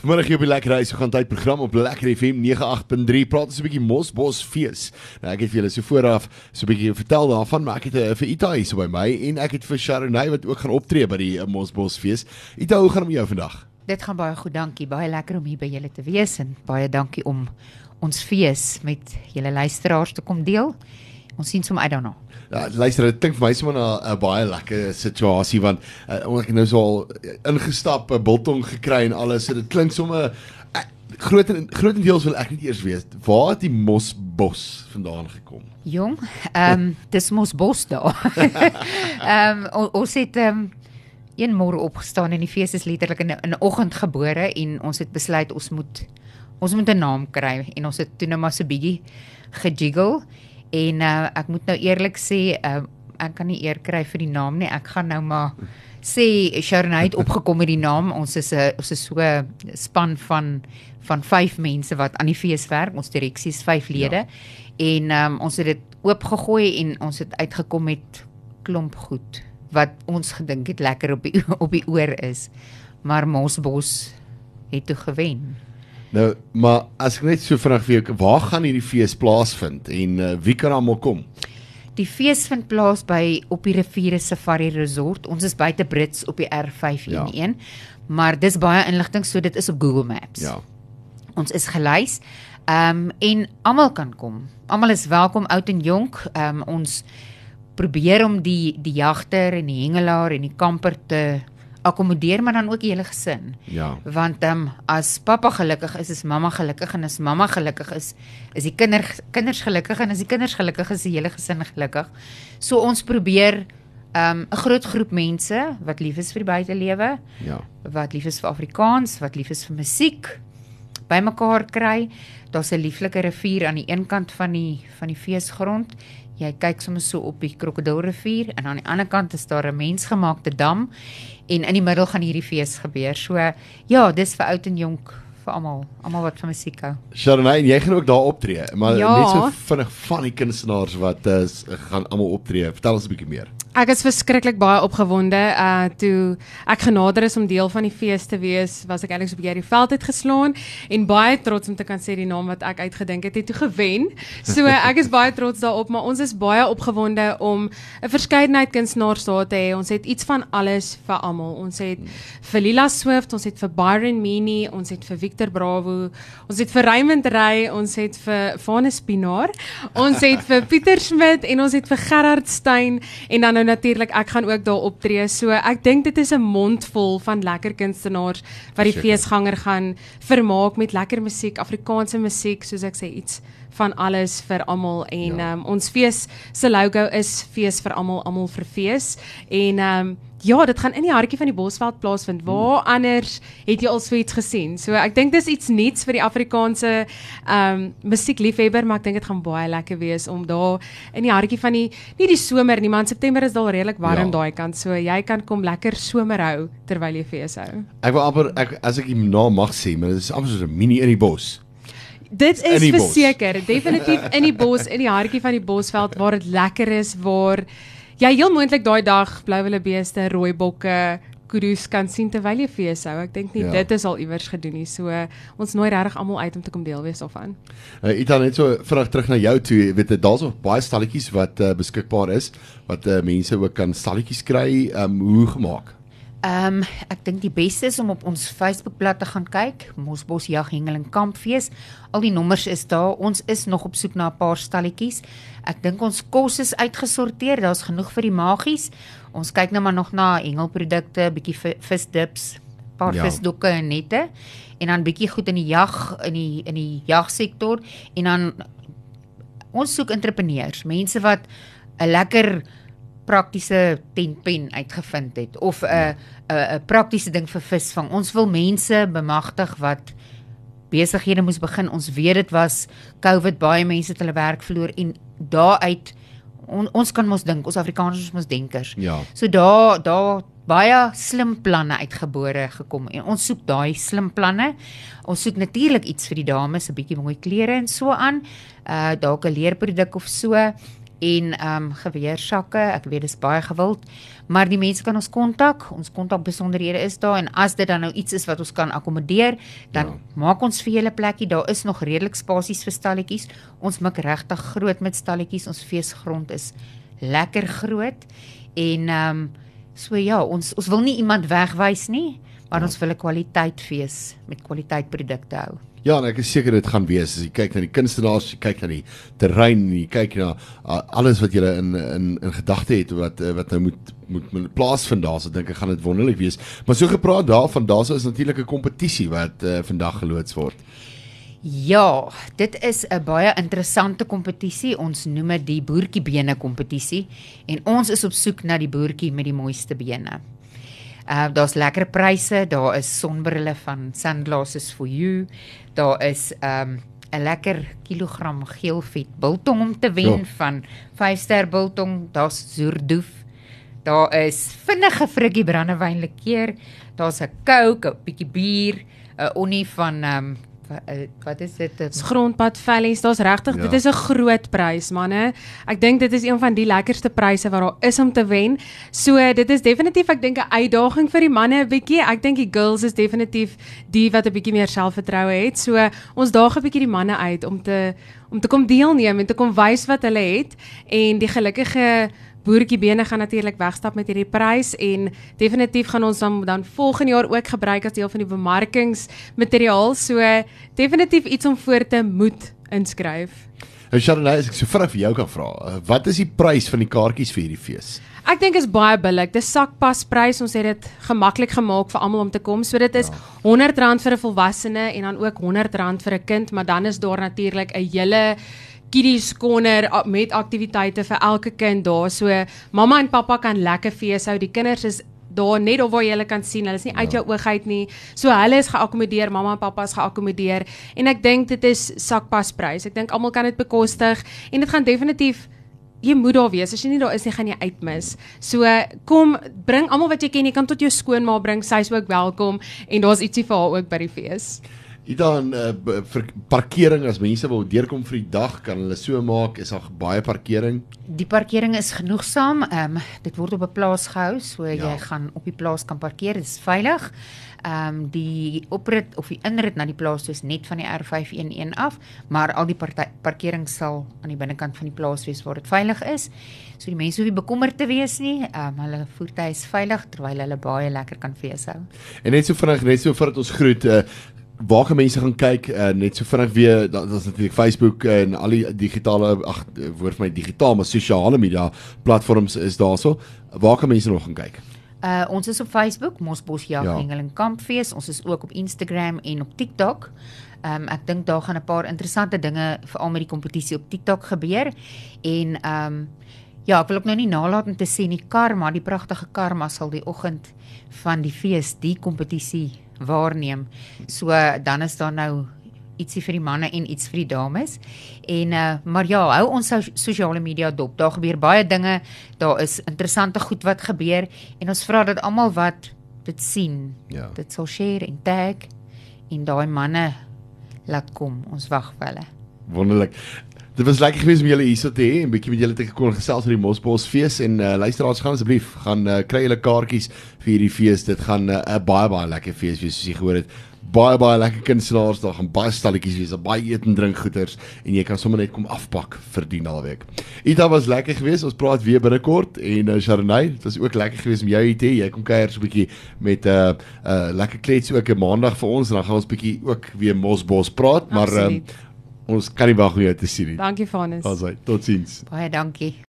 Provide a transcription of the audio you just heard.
Vanmiddag hier op die Lekker Huis, we gaan tyd program op Lekker FM 98.3, praat ons 'n bietjie Mosbos fees. Nou ek het vir julle so vooraf so 'n bietjie vertel daarvan, maar ek het vir Ita hier so by my, en ek het vir Sharonay wat ook gaan optree by die Mosbos fees. Ita, hoe gaan het met jou vandag? Dit gaan baie goed, dankie. Baie lekker om hier by julle te wees en baie dankie om ons fees met julle luisteraars te kom deel. Ons sien som uit daarna. Ja, luister, dit klink vir my sommer na 'n baie lekker situasie, want ek het nou so al ingestap, 'n biltong gekry en alles, so dit klink sommer grotendeels wil ek net eers weet, waar het die Mosbos vandaan gekom? Jong, dis Mosbos daar. Ons het een môre opgestaan en die fees is letterlik in 'n oggend gebore en ons het besluit ons moet 'n naam kry en ons het toe nou maar so bietjie gejiggle. En ek moet nou eerlik sê, ek kan nie eer kry vir die naam nie, ek gaan nou maar sê, Sharonay het opgekom met die naam, ons is so 'n span van 5 mense wat aan die fees werk, ons direksie is 5 lede, en ons het dit oopgegooi en ons het uitgekom met klomp goed, wat ons gedink het lekker op die oor is, maar Mosbos het toe gewen. Nou, maar as ek net so vinnig vir jou, waar gaan hierdie fees plaasvind en wie kan almal kom? Die fees vind plaas op die Riviere Safari Resort. Ons is buite Brits op die R511, maar dis baie inligting, so dit is op Google Maps. Ja. Ons is gelys, en almal kan kom. Almal is welkom, oud en jonk. Ons probeer om die jagter en die hengelaar en die kamper te akkommodeer, maar dan ook die hele gesin. Ja. Want as pappa gelukkig is mamma gelukkig, en as mamma gelukkig is die kinders gelukkig, en as die kinders gelukkig is die hele gesin gelukkig. So ons probeer 'n groot groep mense wat lief is vir die buitelewe, wat lief is vir Afrikaans, wat lief is vir musiek, bymekaar kry. Daar's 'n lieflike rivier aan die een kant van die feesgrond. Jy kyk soms so op die Krokodilrivier, en aan die ander kant is daar 'n mensgemaakte dam, en in die middel gaan hierdie fees gebeur. So ja, dis vir oud en jonk, vir almal wat van musiek hou. Sharonay, en jy gaan ook daar optree, maar Ja. net so vinnig van die kunstenaars wat gaan almal optree. Vertel ons 'n bietjie meer. Ek is verskriklik baie opgewonde. Toe ek genader is om deel van die fees te wees, was ek eintlik so 'n bietjie uit die veld uitgeslaan en baie trots om te kan sê die naam wat ek uitgedink het toe gewen. So ek is baie trots daarop, maar ons is baie opgewonde om 'n verskeidenheid kunstenaars daar te hê. Ons het iets van alles vir almal. Ons het vir Lila Swift, ons het vir Byron Meany, ons het vir Victor Bravo, ons het vir Raymond Rey, ons het vir Vanus Pinaar, ons het vir Pieter Smit en ons het vir Gerard Stein, en dan natuurlik, ek gaan ook daar optree, so ek dink dit is 'n mondvol van lekker kunstenaars wat die feesganger gaan vermaak met lekker musiek, Afrikaanse musiek, soos ek sê, iets van alles vir almal, en ons fees se logo is fees vir almal, almal vir fees, en ja, dit gaan in die hartjie van die Bosveld plaasvind. Waar anders het jy al so iets gesien? So ek dink dis iets nuuts vir die Afrikaanse musiekliefhebber, maar ek dink dit gaan baie lekker wees om daar in die hartjie van nie die somer nie, maar in September is daar redelik warm daai kant, so jy kan kom lekker somer hou terwyl jy fees hou. Ek wil amper, as ek die naam mag sê, maar dit is amper soos 'n mini in die bos. Dit is verseker, definitief in die bos, in die hartjie van die Bosveld, waar dit lekker is, waar jy heel moontlik daai dag blou wildebeeste, rooibokke, kudu's kan sien terwyl jy fees hou. Ek dink nie dit is al iewers gedoen nie. So ons nooi regtig almal uit om te kom deel wees daarvan. Ita, net so vinnig terug na jou toe. Weet daar's nog baie stalletjies wat beskikbaar is, wat mense ook kan stalletjies kry, hoe gemaak? Ek dink die beste is om op ons Facebookblad te gaan kyk, Mosbos Jag Hengel en Kampfees. Al die nommers is daar, ons is nog op soek na 'n paar stalletjies. Ek dink ons kos is uitgesorteer, daar's genoeg vir die magies. Ons kyk nou maar nog na hengelprodukte, bietjie visdips, paar visdoeke en nette, en dan bietjie goed in die jagsektor, en dan ons soek entrepreneurs, mense wat 'n lekker praktiese tentpen uitgevind het, of 'n praktiese ding vir visvang. Ons wil mense bemagtig wat besighede moes begin. Ons weet dit was COVID, baie mense het hulle werk verloor, en daaruit, ons kan mos dink, ons Afrikaners mos denkers. Ja. So daar baie slim planne uitgebore gekom, en ons soek daai slim planne. Ons soek natuurlik iets vir die dames, 'n bietjie mooi klere en so aan, dalk 'n leerproduk of so. en geweersakke. Ek weet dis baie gewild, maar die mense kan ons kontak. Ons kontakbesonderhede is daar en as dit dan nou iets is wat ons kan akkommodeer, dan maak ons vir julle plekkie. Daar is nog redelik spasies vir stalletjies. Ons mik regtig groot met stalletjies. Ons feesgrond is lekker groot en so ja, ons wil nie iemand wegwys nie, maar ons wil 'n kwaliteit fees met kwaliteit produkte hou. Ja, en ek is seker dit gaan wees as jy kyk na die kunstenaars, jy kyk na die terrein, jy kyk na alles wat jy in gedagte het wat nou moet plaasvind daar, so dink ek gaan dit wonderlik wees. Maar so gepraat daarvan, daar is natuurlik 'n kompetisie wat vandag geloods word. Ja, dit is 'n baie interessante kompetisie. Ons noem dit die boertjiebene kompetisie en ons is op soek na die boertjie met die mooiste bene. Daar's lekker pryse, daar is sonbrille van Sunglasses for You, daar is 'n lekker kilogram geelvet biltong om te wen van 5-ster biltong, daar's Zoerdoef, daar is vinnige frikkie brandewynlikeur, daar's 'n Coke, 'n bietjie bier, 'n onnie van wat is dit? Grondpad vellies, daar's regtig, dit is 'n groot prys, manne. Ek dink dit is een van die lekkerste pryse wat daar is om te wen. So dit is definitief, ek dink 'n uitdaging vir die manne 'n bietjie. Ek dink die girls is definitief die wat 'n bietjie meer selfvertroue het. So ons daag 'n bietjie die manne uit om te kom deelneem en te kom wys wat hulle het en die gelukkige boertjiebene gaan natuurlik wegstap met hierdie prys en definitief gaan ons dan volgende jaar ook gebruik as deel van die bemarkingsmateriaal. So definitief iets om voor te moet inskryf. En Sharon, as ek so vinnig vir jou kan vra, wat is die prys van die kaartjies vir hierdie fees? Ek dink is baie billik. Dis sakpasprys. Ons het dit gemaklik gemaak vir almal om te kom. So dit is R100 vir 'n volwassene en dan ook R100 vir 'n kind, maar dan is daar natuurlik 'n hele kiddies corner met aktiwiteite vir elke kind daar. So mamma en pappa kan lekker fees hou. Die kinders is daar net of waar jy hulle kan sien. Hulle is nie uit jou oog uit nie. So hulle is geakkommodeer, mamma en pappa is geakkommodeer en ek dink dit is sakpasprys. Ek dink almal kan dit bekostig en dit gaan definitief, jy moet daar wees. As jy nie daar is nie, gaan jy uitmis. So kom, bring almal wat jy ken. Jy kan tot jou skoonma bring, sy is ook welkom en daar's ietsie vir haar ook by die fees. Dan vir parkering, as mense wil deurkom vir die dag, kan hulle so maak, is daar baie parkering? Die parkering is genoegsaam. Dit word op 'n plaas gehou, so jy gaan op die plaas kan parkeer, dit is veilig. Die oprit of die inrit na die plaas is net van die R511 af, maar al die parkering sal aan die binnekant van die plaas wees waar dit veilig is. So die mense hoef nie bekommerd te wees nie. Hulle voertuie is veilig terwyl hulle baie lekker kan fees hou. En net so vinnig, net so voordat ons groet, waar kan mense gaan kyk, net so vinnig weer, dat is natuurlik Facebook en al die digitale, woord vir my digitaal, maar sosiale media platforms is daar so. Waar kan mense nog gaan kyk? Ons is op Facebook, Mosbos Jaghengel en Kampfees. Ons is ook op Instagram en op TikTok. Ek dink daar gaan 'n paar interessante dinge veral met die kompetisie op TikTok gebeur. En ek wil ook nou nie nalat om te sê nie, Karma, die pragtige Karma sal die oggend van die fees die kompetisie waarneem. So dan is daar nou ietsie vir die manne en iets vir die dames. En maar ja, hou ons sosiale media dop. Daar gebeur baie dinge. Daar is interessante goed wat gebeur en ons vra dat almal wat dit sien, dit sal share en tag en daai manne laat kom. Ons wag vir hulle. Wonderlik. Dit was lekker geweest om julle hier so te hê en 'n bietjie met julle te kon gesels oor die Mosbos fees en luisteraars, gaan asseblief kry julle kaartjies vir hierdie fees. Dit gaan 'n baie lekker fees wees soos jy gehoor het. Baie lekker kunstenaars, daar gaan baie stalletjies wees, baie eet en drink goeders en jy kan sommer net kom afpak vir die naweek. Ita was lekker geweest. Ons praat weer binnekort en Sharonay, dit was ook lekker geweest om jou hier te hê. Jy kom kuier so 'n bietjie met lekker klets ook 'n maandag vir ons en dan gaan ons bietjie ook weer Mosbos praat, maar ons kan nie wag om jou te sien nie. Dankie Vanus. Totsiens. Baie dankie.